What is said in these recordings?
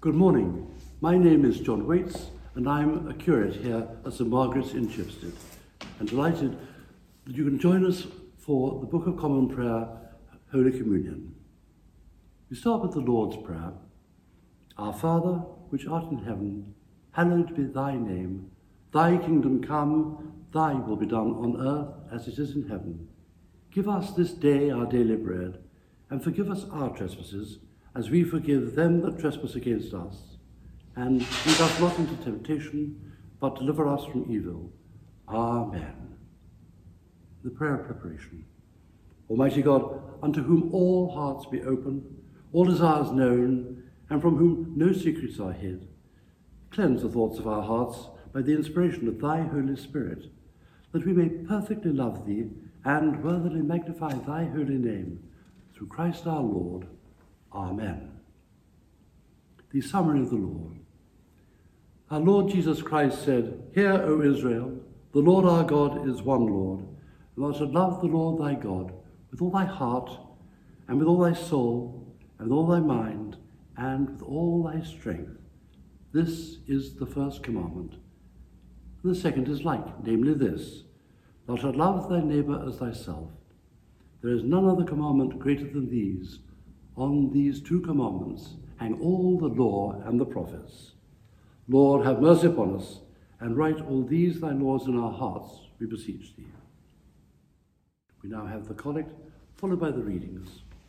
Good morning. My name is John Waits, and I'm a curate here at St Margaret's in Chipstead. I'm delighted that you can join us for the Book of Common Prayer, Holy Communion. We start with the Lord's Prayer. Our Father, which art in heaven, hallowed be thy name. Thy kingdom come, thy will be done on earth as it is in heaven. Give us this day our daily bread, and forgive us our trespasses, as we forgive them that trespass against us. And lead us not into temptation, but deliver us from evil. Amen. The prayer of preparation. Almighty God, unto whom all hearts be open, all desires known, and from whom no secrets are hid, cleanse the thoughts of our hearts by the inspiration of thy Holy Spirit, that we may perfectly love thee and worthily magnify thy holy name, through Christ our Lord. Amen. The summary of the Lord. Our Lord Jesus Christ said, Hear, O Israel, the Lord our God is one Lord, and thou shalt love the Lord thy God with all thy heart, and with all thy soul, and with all thy mind, and with all thy strength. This is the first commandment. And the second is like, namely this, Thou shalt love thy neighbour as thyself. There is none other commandment greater than these. On these two commandments hang all the law and the prophets. Lord, have mercy upon us, and write all these thy laws in our hearts, we beseech thee. We now have the collect, followed by the readings.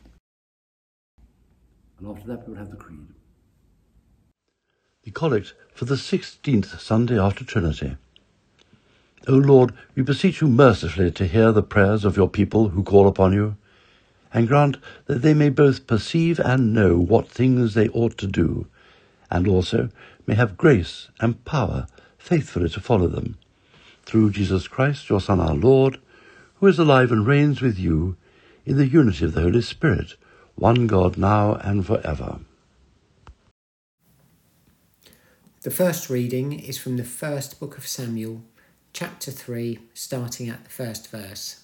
And after that we will have the creed. The collect for the 16th Sunday after Trinity. O Lord, we beseech you mercifully to hear the prayers of your people who call upon you, and grant that they may both perceive and know what things they ought to do, and also may have grace and power faithfully to follow them. Through Jesus Christ, your Son, our Lord, who is alive and reigns with you in the unity of the Holy Spirit, one God, now and forever. The first reading is from the first book of Samuel, chapter 3, starting at the first verse.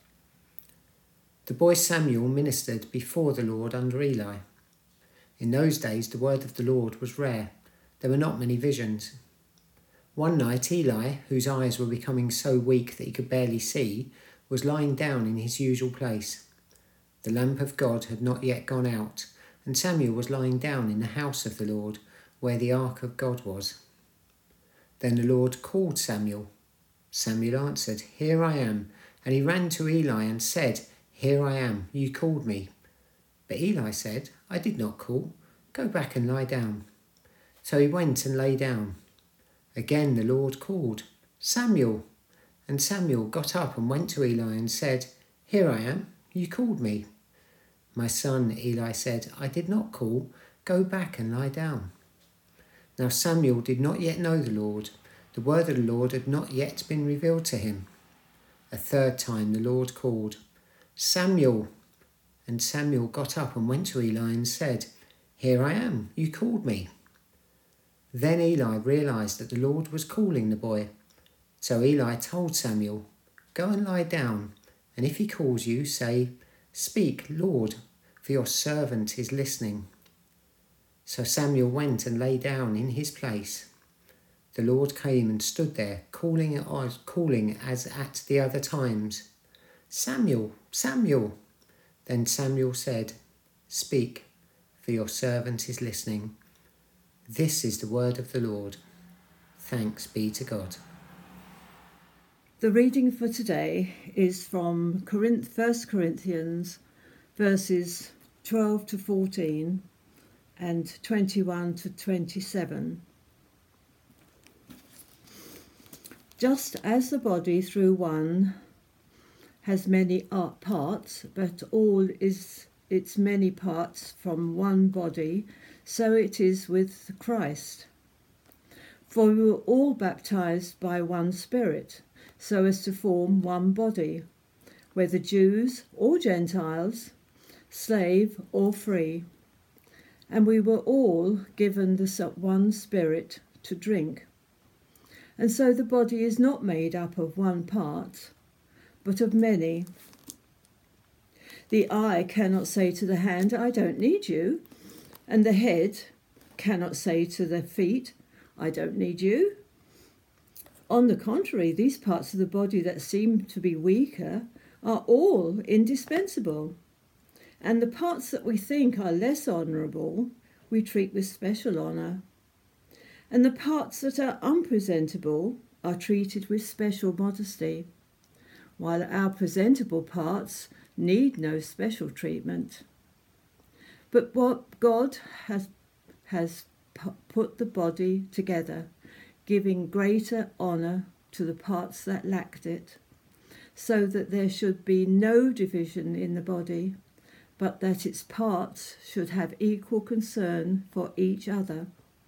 The boy Samuel ministered before the Lord under Eli. In those days the word of the Lord was rare. There were not many visions. One night Eli, whose eyes were becoming so weak that he could barely see, was lying down in his usual place. The lamp of God had not yet gone out, and Samuel was lying down in the house of the Lord, where the ark of God was. Then the Lord called Samuel. Samuel answered, Here I am. And he ran to Eli and said, Here I am, you called me. But Eli said, I did not call. Go back and lie down. So he went and lay down. Again the Lord called, Samuel. And Samuel got up and went to Eli and said, Here I am, you called me. My son, Eli said, I did not call. Go back and lie down. Now Samuel did not yet know the Lord. The word of the Lord had not yet been revealed to him. A third time the Lord called, Samuel. And Samuel got up and went to Eli and said, Here I am, you called me. Then Eli realized that the Lord was calling the boy. So Eli told Samuel, Go and lie down, and if he calls you, say, Speak, Lord, for your servant is listening. So Samuel went and lay down in his place. The Lord came and stood there, calling as at the other times, Samuel, Samuel. Then Samuel said, Speak, for your servant is listening. This is the word of the Lord. Thanks be to God. The reading for today is from 1 Corinthians verses 12 to 14 and 21 to 27. Just as the body through one has many parts, but all is its many parts from one body, so it is with Christ. For we were all baptized by one Spirit, so as to form one body, whether Jews or Gentiles, slave or free. And we were all given the one Spirit to drink. And so the body is not made up of one part, but of many. The eye cannot say to the hand, I don't need you, and the head cannot say to the feet, I don't need you. On the contrary, these parts of the body that seem to be weaker are all indispensable. And the parts that we think are less honourable, we treat with special honour. And the parts that are unpresentable are treated with special modesty, while our presentable parts need no special treatment. But what God has put the body together, giving greater honour to the parts that lacked it, so that there should be no division in the body, but that its parts should have equal concern for each other.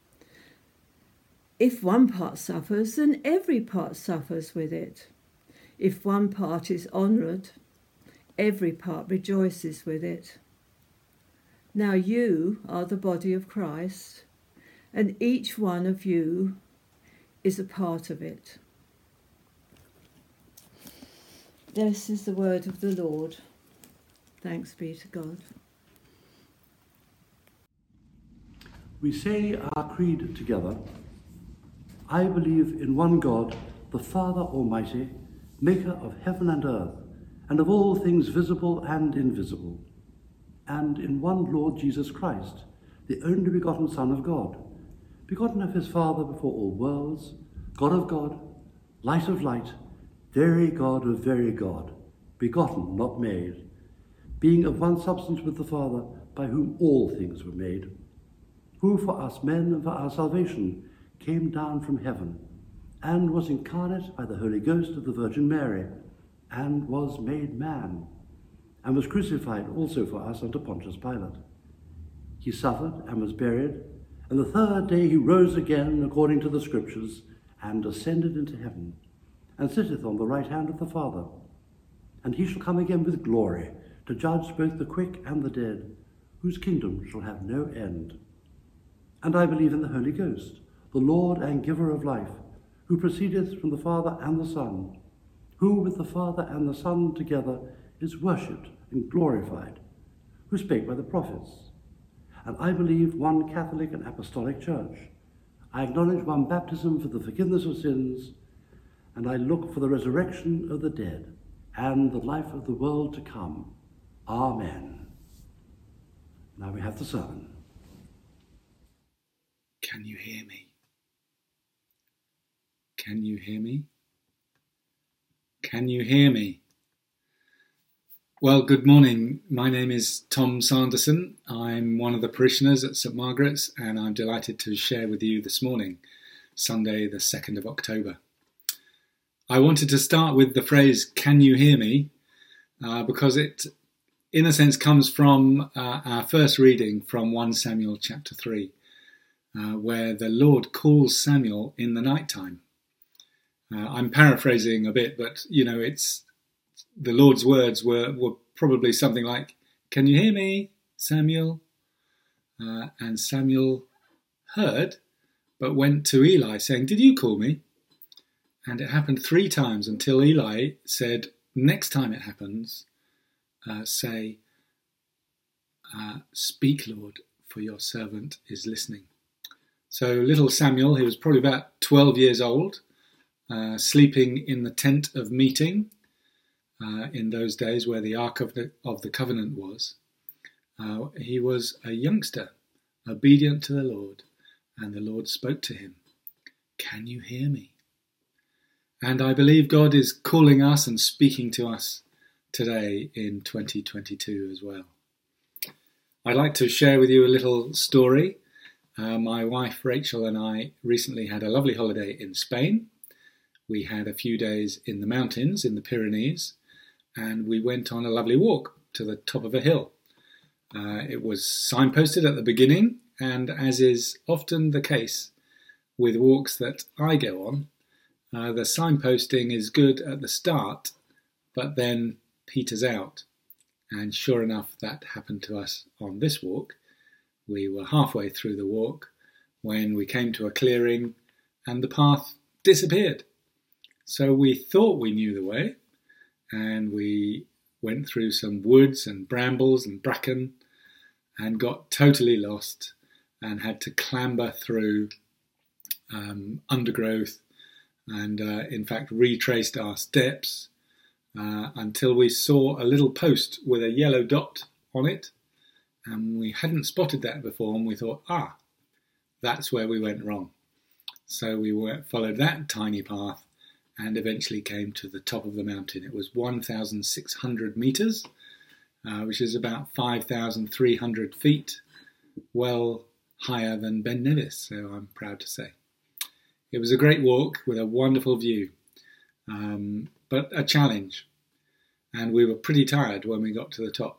If one part suffers, then every part suffers with it. If one part is honoured, every part rejoices with it. Now you are the body of Christ, and each one of you is a part of it. This is the word of the Lord. Thanks be to God. We say our creed together. I believe in one God, the Father Almighty, maker of heaven and earth, and of all things visible and invisible, and in one Lord Jesus Christ, the only begotten Son of God, begotten of his Father before all worlds, God of God, light of light, very God of very God, begotten, not made, being of one substance with the Father, by whom all things were made, who for us men and for our salvation came down from heaven, and was incarnate by the Holy Ghost of the Virgin Mary, and was made man, and was crucified also for us under Pontius Pilate. He suffered and was buried, and the third day he rose again according to the Scriptures, and ascended into heaven, and sitteth on the right hand of the Father. And he shall come again with glory, to judge both the quick and the dead, whose kingdom shall have no end. And I believe in the Holy Ghost, the Lord and giver of life, who proceedeth from the Father and the Son, who with the Father and the Son together is worshipped and glorified, who spake by the prophets. And I believe one Catholic and Apostolic Church. I acknowledge one baptism for the forgiveness of sins, and I look for the resurrection of the dead and the life of the world to come. Amen. Now we have the sermon. Can you hear me? Can you hear me? Can you hear me? Well, good morning. My name is Tom Sanderson. I'm one of the parishioners at St Margaret's, and I'm delighted to share with you this morning, Sunday the 2nd of October. I wanted to start with the phrase, can you hear me? Because it, in a sense, comes from our first reading from 1 Samuel chapter 3, where the Lord calls Samuel in the night time. I'm paraphrasing a bit, but, it's the Lord's words were probably something like, can you hear me, Samuel? And Samuel heard, but went to Eli saying, did you call me? And it happened 3 times until Eli said, next time it happens, say, speak, Lord, for your servant is listening. So little Samuel, he was probably about 12 years old, sleeping in the tent of meeting in those days where the Ark of the Covenant was. He was a youngster, obedient to the Lord, and the Lord spoke to him. Can you hear me? And I believe God is calling us and speaking to us today in 2022 as well. I'd like to share with you a little story. My wife Rachel and I recently had a lovely holiday in Spain. We had a few days in the mountains in the Pyrenees, and we went on a lovely walk to the top of a hill. It was signposted at the beginning, and as is often the case with walks that I go on, the signposting is good at the start, but then peters out. And sure enough, that happened to us on this walk. We were halfway through the walk when we came to a clearing and the path disappeared. So we thought we knew the way, and we went through some woods and brambles and bracken and got totally lost and had to clamber through undergrowth and in fact retraced our steps until we saw a little post with a yellow dot on it, and we hadn't spotted that before, and we thought, that's where we went wrong. So we followed that tiny path and eventually came to the top of the mountain. It was 1,600 metres, which is about 5,300 feet, well higher than Ben Nevis, so I'm proud to say. It was a great walk with a wonderful view, but a challenge, and we were pretty tired when we got to the top.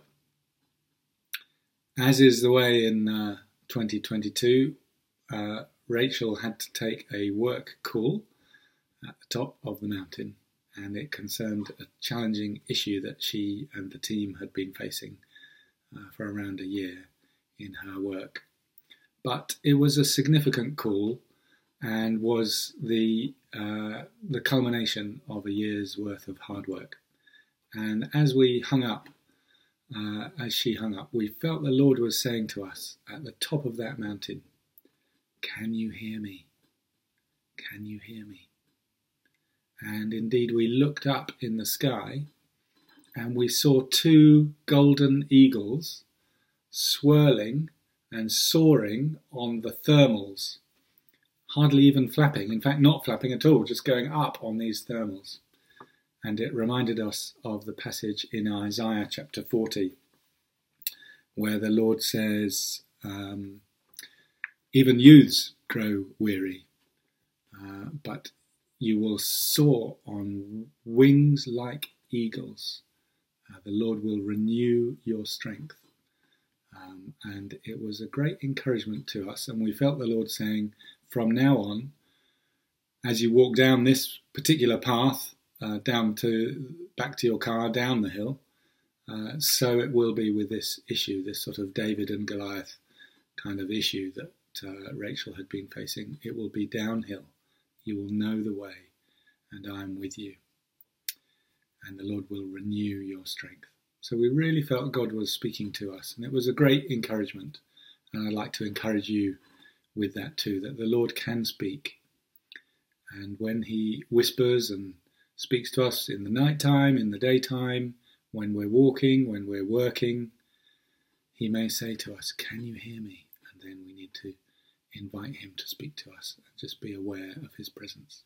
As is the way in 2022, Rachel had to take a work call at the top of the mountain, and it concerned a challenging issue that she and the team had been facing for around a year in her work. But it was a significant call and was the culmination of a year's worth of hard work. And as we hung up, as she hung up, we felt the Lord was saying to us at the top of that mountain, "Can you hear me? Can you hear me?" And indeed we looked up in the sky and we saw 2 golden eagles swirling and soaring on the thermals, hardly even flapping, in fact not flapping at all, just going up on these thermals. And it reminded us of the passage in Isaiah chapter 40, where the Lord says, even youths grow weary, but you will soar on wings like eagles. The Lord will renew your strength. And it was a great encouragement to us, and we felt the Lord saying, from now on, as you walk down this particular path, back to your car, down the hill, so it will be with this issue, this sort of David and Goliath kind of issue that Rachel had been facing. It will be downhill. You will know the way, and I am with you. And the Lord will renew your strength. So we really felt God was speaking to us, and it was a great encouragement. And I'd like to encourage you with that too, that the Lord can speak. And when he whispers and speaks to us in the night time, in the daytime, when we're walking, when we're working, he may say to us, "Can you hear me?" And then we need to invite him to speak to us and just be aware of his presence.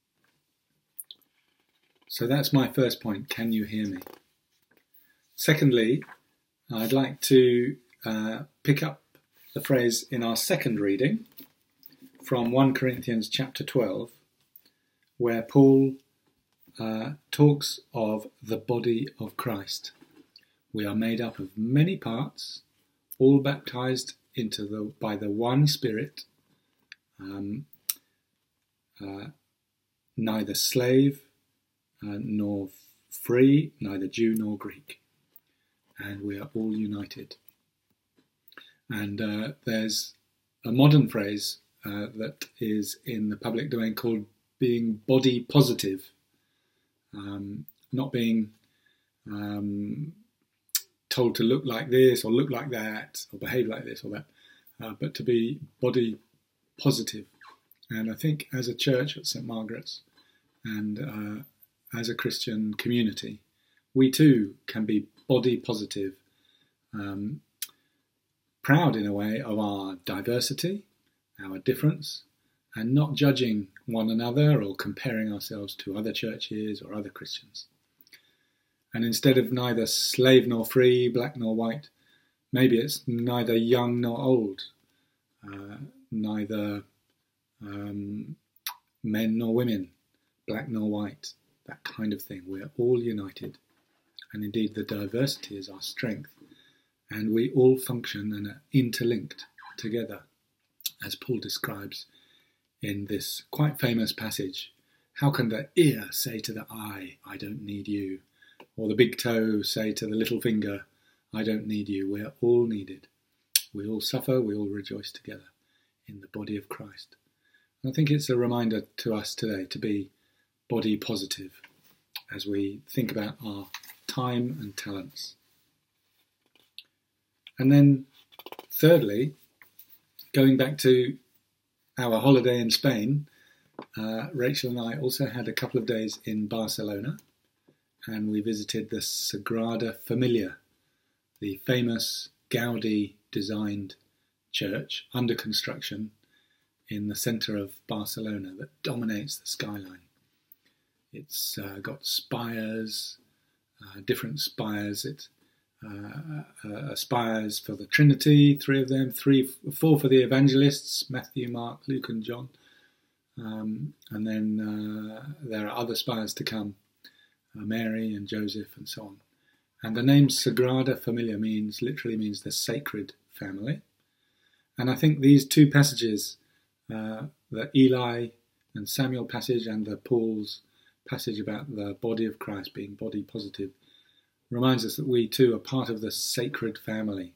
So that's my first point. Can you hear me? Secondly, I'd like to pick up the phrase in our second reading from 1 Corinthians chapter 12, where Paul talks of the body of Christ. We are made up of many parts, all baptized by the one Spirit, neither slave nor free, neither Jew nor Greek, and we are all united. And there's a modern phrase that is in the public domain called being body positive, not being told to look like this or look like that or behave like this or that, but to be body positive. And I think as a church at St. Margaret's and as a Christian community, we too can be body positive, proud in a way of our diversity, our difference, and not judging one another or comparing ourselves to other churches or other Christians. And instead of neither slave nor free, black nor white, maybe it's neither young nor old, neither men nor women, black nor white, that kind of thing. We're all united. And indeed, the diversity is our strength. And we all function and are interlinked together, as Paul describes in this quite famous passage. How can the ear say to the eye, "I don't need you"? Or the big toe say to the little finger, "I don't need you"? We're all needed. We all suffer, we all rejoice together in the body of Christ. And I think it's a reminder to us today to be body positive as we think about our time and talents. And then thirdly, going back to our holiday in Spain, Rachel and I also had a couple of days in Barcelona, and we visited the Sagrada Familia, the famous Gaudi-designed church under construction in the centre of Barcelona that dominates the skyline. It's got spires, different spires. It spires for the Trinity, 3 of them, 4 for the evangelists, Matthew, Mark, Luke and John. And then there are other spires to come, Mary and Joseph and so on. And the name Sagrada Familia literally means the sacred family. And I think these 2 passages, the Eli and Samuel passage and the Paul's passage about the body of Christ being body positive, reminds us that we too are part of the sacred family.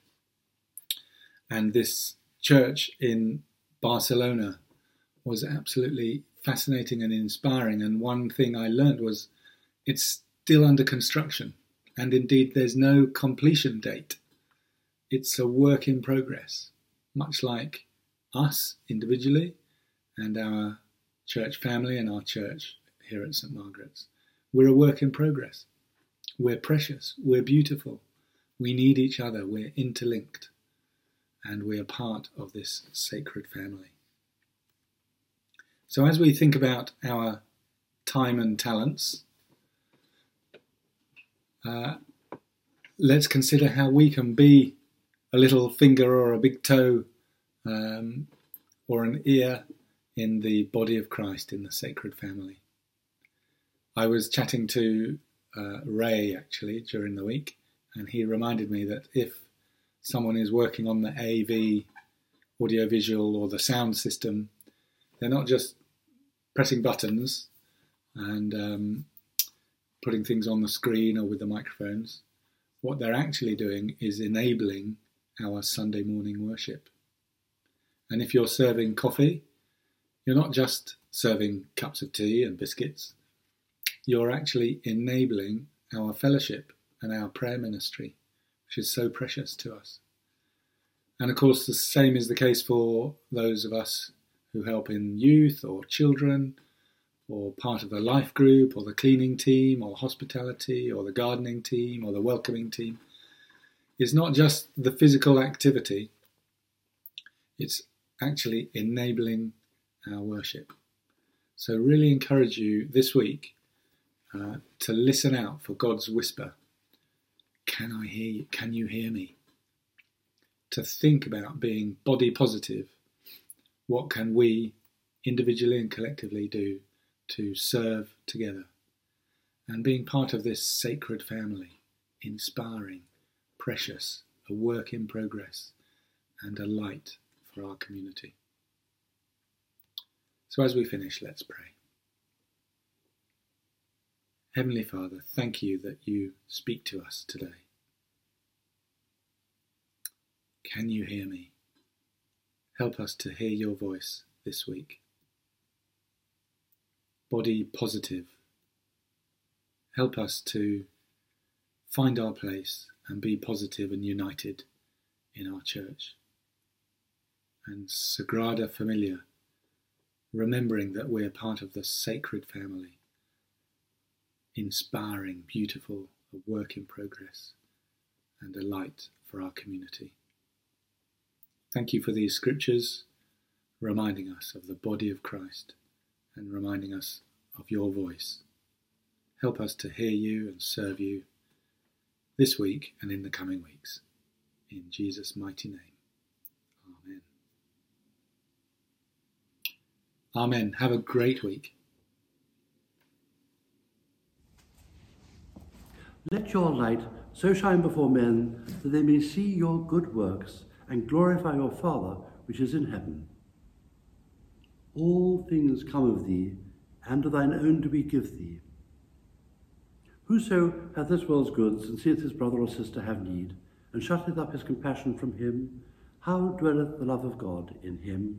And this church in Barcelona was absolutely fascinating and inspiring. And one thing I learned was it's still under construction. And indeed, there's no completion date. It's a work in progress, much like us individually and our church family and our church here at St. Margaret's. We're a work in progress. We're precious. We're beautiful. We need each other. We're interlinked. And we are part of this sacred family. So as we think about our time and talents, let's consider how we can be a little finger or a big toe or an ear in the body of Christ in the sacred family. I was chatting to Ray actually during the week, and he reminded me that if someone is working on the AV, audiovisual, or the sound system, they're not just pressing buttons and putting things on the screen or with the microphones. What they're actually doing is enabling our Sunday morning worship. And if you're serving coffee, you're not just serving cups of tea and biscuits. You're actually enabling our fellowship and our prayer ministry, which is so precious to us. And of course, the same is the case for those of us who help in youth or children, or part of the life group, or the cleaning team, or hospitality, or the gardening team, or the welcoming team. It's not just the physical activity, it's actually enabling our worship. So really encourage you this week to listen out for God's whisper. Can I hear you? Can you hear me? To think about being body positive. What can we individually and collectively do to serve together? And being part of this sacred family, inspiring, precious, a work in progress, and a light for our community. So as we finish, let's pray. Heavenly Father, thank you that you speak to us today. Can you hear me? Help us to hear your voice this week. Body positive. Help us to find our place and be positive and united in our church. And Sagrada Familia, remembering that we're part of the sacred family, inspiring, beautiful, a work in progress, and a light for our community. Thank you for these scriptures, reminding us of the body of Christ and reminding us of your voice. Help us to hear you and serve you this week and in the coming weeks. In Jesus' mighty name. Amen. Amen. Have a great week. Let your light so shine before men that they may see your good works and glorify your Father which is in heaven. All things come of thee, and to thine own do we give thee. Whoso hath this world's goods, and seeth his brother or sister have need, and shutteth up his compassion from him, how dwelleth the love of God in him?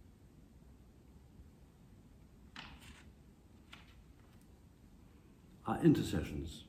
Our intercessions.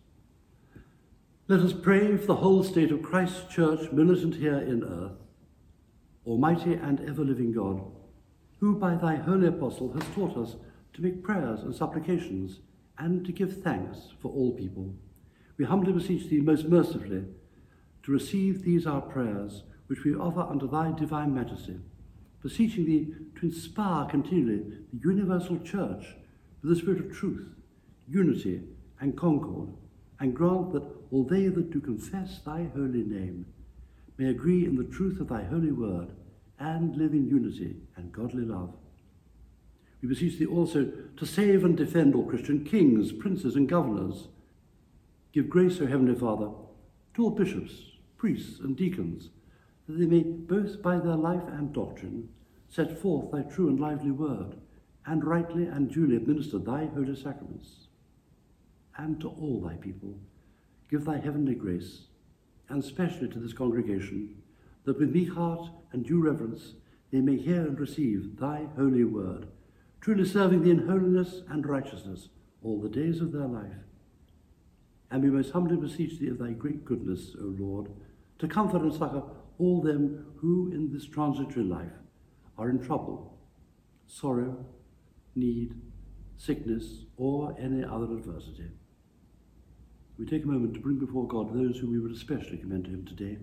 Let us pray for the whole state of Christ's Church militant here in earth, Almighty and ever-living God, who by thy holy apostle has taught us to make prayers and supplications and to give thanks for all people, we humbly beseech thee most mercifully to receive these our prayers, which we offer unto thy divine majesty, beseeching thee to inspire continually the universal church with the spirit of truth, unity, and concord, and grant that all they that do confess thy holy name may agree in the truth of thy holy word and live in unity and godly love. We beseech thee also to save and defend all Christian kings, princes, and governors. Give grace, O Heavenly Father, to all bishops, priests, and deacons, that they may both by their life and doctrine set forth thy true and lively word, and rightly and duly administer thy holy sacraments. And to all thy people, give thy heavenly grace, and specially to this congregation, that with meek heart and due reverence they may hear and receive thy holy word, truly serving thee in holiness and righteousness all the days of their life. And we most humbly beseech thee of thy great goodness, O Lord, to comfort and succor all them who in this transitory life are in trouble, sorrow, need, sickness, or any other adversity. We take a moment to bring before God those whom we would especially commend to him today.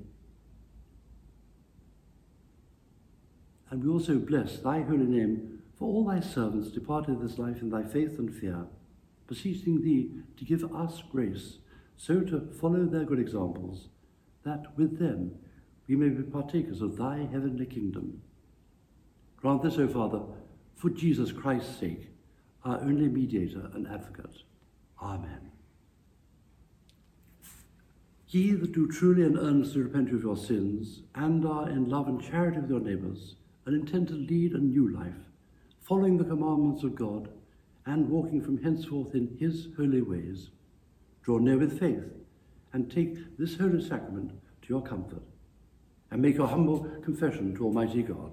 And we also bless thy holy name for all thy servants departed this life in thy faith and fear, beseeching thee to give us grace so to follow their good examples, that with them we may be partakers of thy heavenly kingdom. Grant this, O Father, for Jesus Christ's sake, our only mediator and advocate. Amen. Ye that do truly and earnestly repent of your sins, and are in love and charity with your neighbours, and intend to lead a new life, following the commandments of God, and walking from henceforth in his holy ways, draw near with faith, and take this holy sacrament to your comfort, and make your humble confession to Almighty God.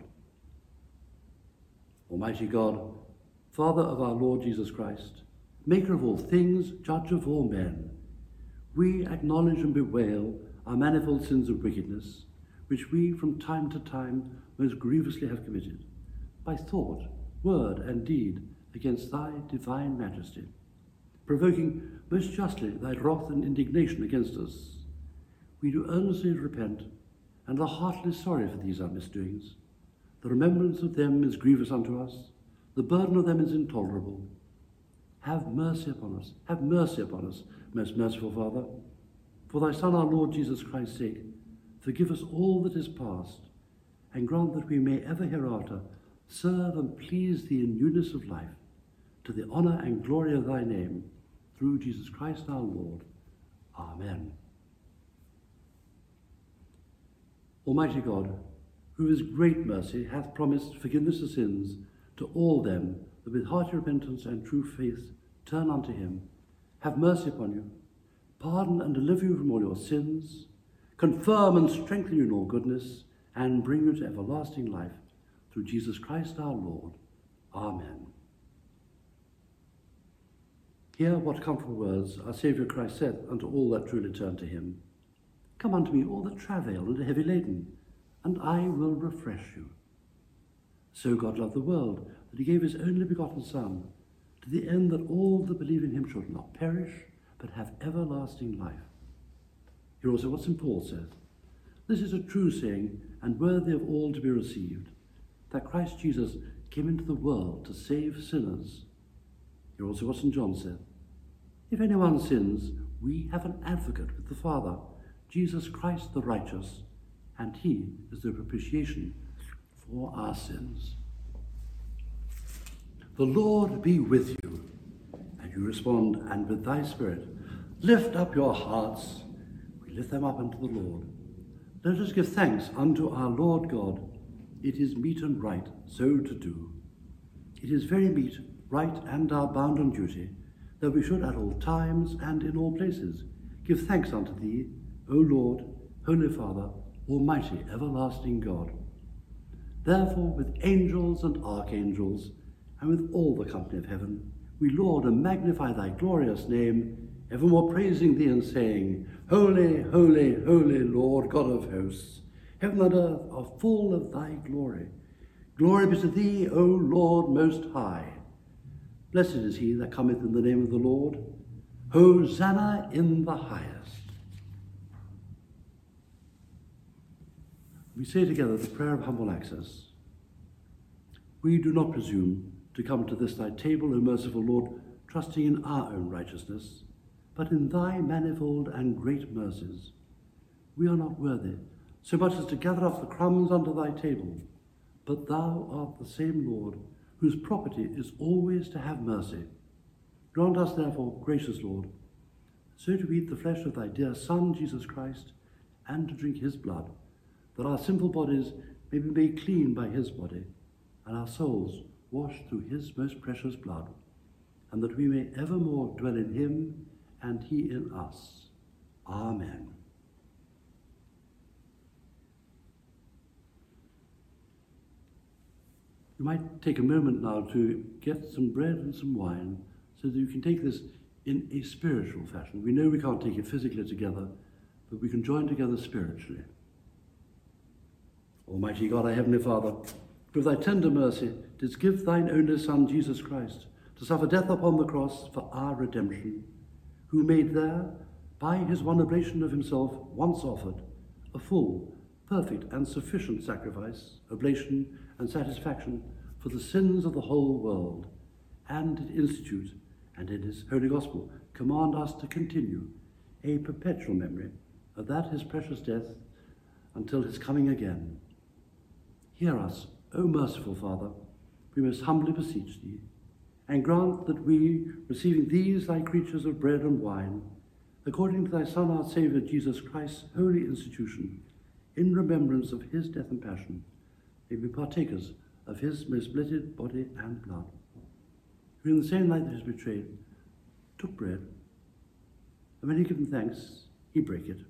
Almighty God, Father of our Lord Jesus Christ, maker of all things, judge of all men, we acknowledge and bewail our manifold sins of wickedness, which we from time to time most grievously have committed, by thought, word, and deed against thy divine majesty, provoking most justly thy wrath and indignation against us. We do earnestly repent, and are heartily sorry for these our misdoings. The remembrance of them is grievous unto us, the burden of them is intolerable. Have mercy upon us, most merciful Father. For thy Son, our Lord Jesus Christ's sake, forgive us all that is past, and grant that we may ever hereafter serve and please thee in newness of life, to the honour and glory of thy name, through Jesus Christ our Lord. Amen. Almighty God, who with great mercy hath promised forgiveness of sins to all them that with hearty repentance and true faith turn unto him, have mercy upon you, pardon and deliver you from all your sins, confirm and strengthen you in all goodness, and bring you to everlasting life, through Jesus Christ our Lord. Amen. Hear what comfortable words our Saviour Christ saith unto all that truly turn to him. Come unto me, all that travail and are heavy laden, and I will refresh you. So God loved the world, that he gave his only begotten Son, to the end that all that believe in him should not perish, but have everlasting life. Hear also what St. Paul saith. This is a true saying, and worthy of all to be received, that Christ Jesus came into the world to save sinners. Hear also what St. John saith. If anyone sins, we have an advocate with the Father, Jesus Christ the righteous, and he is the propitiation for our sins. The Lord be with you. And you respond, and with thy spirit, lift up your hearts. We lift them up unto the Lord. Let us give thanks unto our Lord God. It is meet and right so to do. It is very meet, right, and our bounden duty, that we should at all times and in all places give thanks unto thee, O Lord, Holy Father, Almighty, everlasting God. Therefore, with angels and archangels, and with all the company of heaven, we laud and magnify thy glorious name, evermore praising thee and saying, Holy, holy, holy Lord God of hosts, Heaven and earth are full of thy glory. Glory be to thee, O Lord most high. Blessed is he that cometh in the name of the Lord. Hosanna in the highest. We say together the prayer of humble access. We do not presume to come to this thy table, O merciful Lord, trusting in our own righteousness, but in thy manifold and great mercies. We are not worthy so much as to gather up the crumbs under thy table, but thou art the same Lord, whose property is always to have mercy. Grant us, therefore, gracious Lord, so to eat the flesh of thy dear Son, Jesus Christ, and to drink his blood, that our sinful bodies may be made clean by his body, and our souls washed through his most precious blood, and that we may evermore dwell in him, and he in us. Amen. You might take a moment now to get some bread and some wine so that you can take this in a spiritual fashion. We know we can't take it physically together, but we can join together spiritually. Almighty God, our Heavenly Father, through thy tender mercy didst give thine only Son, Jesus Christ, to suffer death upon the cross for our redemption, who made there, by his one oblation of himself once offered, a full, perfect and sufficient sacrifice, oblation and satisfaction for the sins of the whole world, and did institute, and in his holy gospel command us to continue a perpetual memory of that his precious death until his coming again. Hear us, O merciful Father, we most humbly beseech thee, and grant that we, receiving these thy creatures of bread and wine, according to thy Son, our Saviour, Jesus Christ's holy institution, in remembrance of his death and passion, may be partakers of his most blessed body and blood, who in the same night that he was betrayed, took bread, and when he had given thanks, he brake it.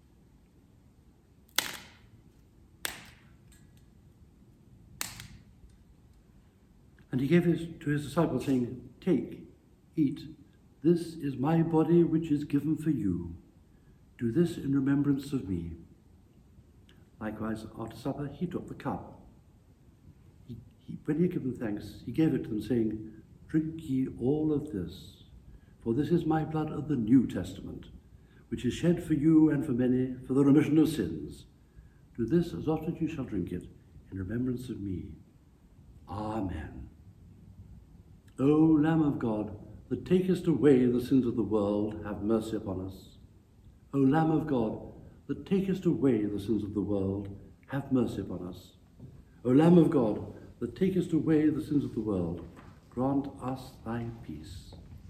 And he gave it to his disciples, saying, Take, eat, this is my body which is given for you. Do this in remembrance of me. Likewise, after supper, he took the cup. When he had given thanks, he gave it to them, saying, Drink ye all of this, for this is my blood of the New Testament, which is shed for you and for many for the remission of sins. Do this as often as you shall drink it, in remembrance of me. Amen. O Lamb of God, that takest away the sins of the world, have mercy upon us. O Lamb of God, that takest away the sins of the world, have mercy upon us. O Lamb of God, that takest away the sins of the world, grant us thy peace.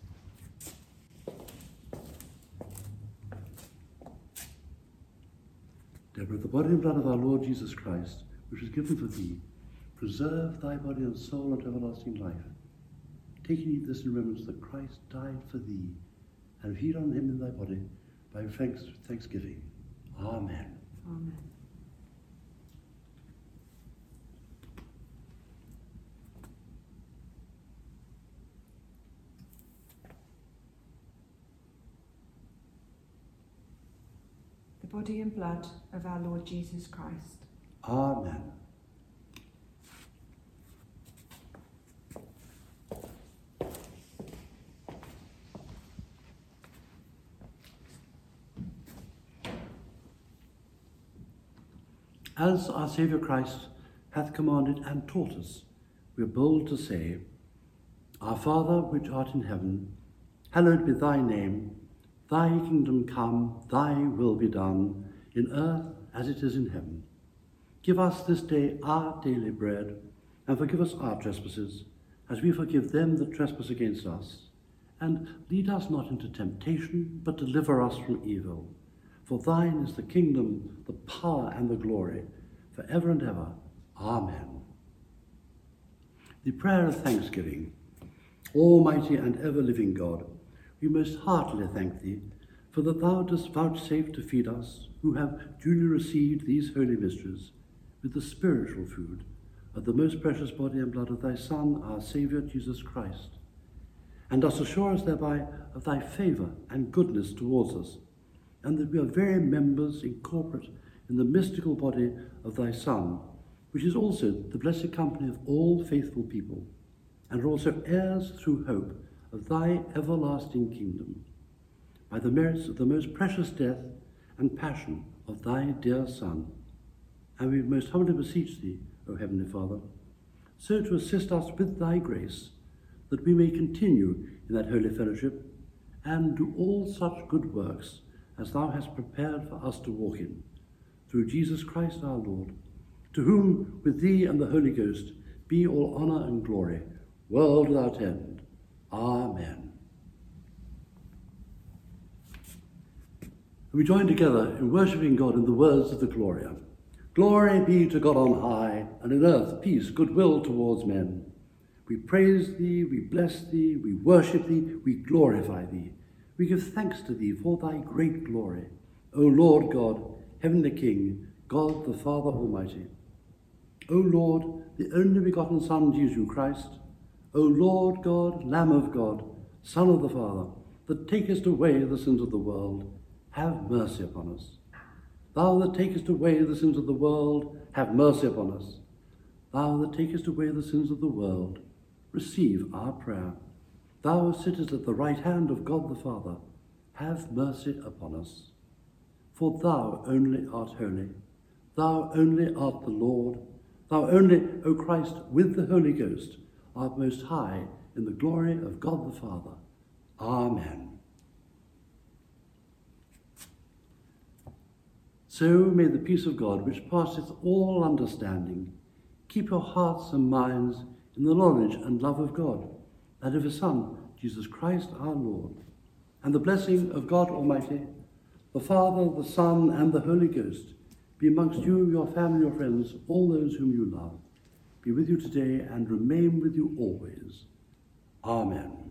Deborah, the body and blood of our Lord Jesus Christ, which was given for thee, preserve thy body and soul unto everlasting life. Take and eat this in remembrance that Christ died for thee, and feed on him in thy body by thanksgiving. Amen. Amen. The body and blood of our Lord Jesus Christ. Amen. As our Saviour Christ hath commanded and taught us, we are bold to say, Our Father, which art in heaven, hallowed be thy name. Thy kingdom come, thy will be done, in earth as it is in heaven. Give us this day our daily bread, and forgive us our trespasses, as we forgive them that trespass against us. And lead us not into temptation, but deliver us from evil. For thine is the kingdom, the power, and the glory, for ever and ever. Amen. The prayer of thanksgiving. Almighty and ever-living God, we most heartily thank thee for that thou dost vouchsafe to feed us, who have duly received these holy mysteries, with the spiritual food of the most precious body and blood of thy Son, our Saviour, Jesus Christ, and dost assure us thereby of thy favour and goodness towards us, and that we are very members incorporate in the mystical body of thy Son, which is also the blessed company of all faithful people, and are also heirs through hope of thy everlasting kingdom, by the merits of the most precious death and passion of thy dear Son. And we most humbly beseech thee, O Heavenly Father, so to assist us with thy grace, that we may continue in that holy fellowship and do all such good works as thou hast prepared for us to walk in, through Jesus Christ our Lord, to whom with thee and the Holy Ghost be all honour and glory, world without end. Amen. We join together in worshipping God in the words of the Gloria. Glory be to God on high, and on earth peace, goodwill towards men. We praise thee, we bless thee, we worship thee, we glorify thee. We give thanks to thee for thy great glory, O Lord God, heavenly King, God the Father Almighty. O Lord, the only begotten Son, Jesus Christ, O Lord God, Lamb of God, Son of the Father, that takest away the sins of the world, have mercy upon us. Thou that takest away the sins of the world, have mercy upon us. Thou that takest away the sins of the world, receive our prayer. Thou sittest at the right hand of God the Father, have mercy upon us. For thou only art holy, thou only art the Lord, thou only, O Christ, with the Holy Ghost, art most high in the glory of God the Father. Amen. So may the peace of God, which passeth all understanding, keep your hearts and minds in the knowledge and love of God, and of his Son, Jesus Christ our Lord. And the blessing of God Almighty, the Father, the Son, and the Holy Ghost, be amongst you, your family, your friends, all those whom you love, be with you today and remain with you always. Amen.